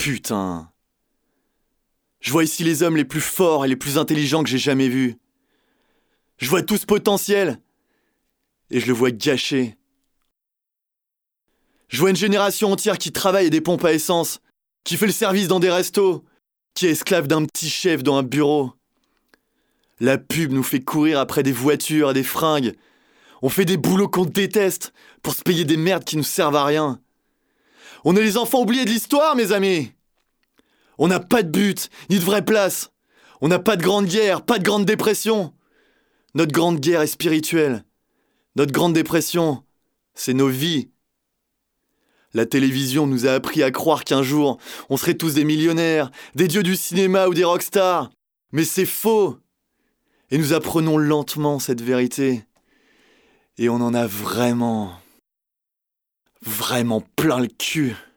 Putain. Je vois ici les hommes les plus forts et les plus intelligents que j'ai jamais vus. Je vois tout ce potentiel. Et je le vois gâché. Je vois une génération entière qui travaille à des pompes à essence, qui fait le service dans des restos, qui est esclave d'un petit chef dans un bureau. La pub nous fait courir après des voitures et des fringues. On fait des boulots qu'on déteste pour se payer des merdes qui nous servent à rien. On est les enfants oubliés de l'histoire, mes amis. On n'a pas de but, ni de vraie place. On n'a pas de grande guerre, pas de grande dépression. Notre grande guerre est spirituelle. Notre grande dépression, c'est nos vies. La télévision nous a appris à croire qu'un jour, on serait tous des millionnaires, des dieux du cinéma ou des rockstars. Mais c'est faux. Et nous apprenons lentement cette vérité. Et on en a vraiment plein le cul.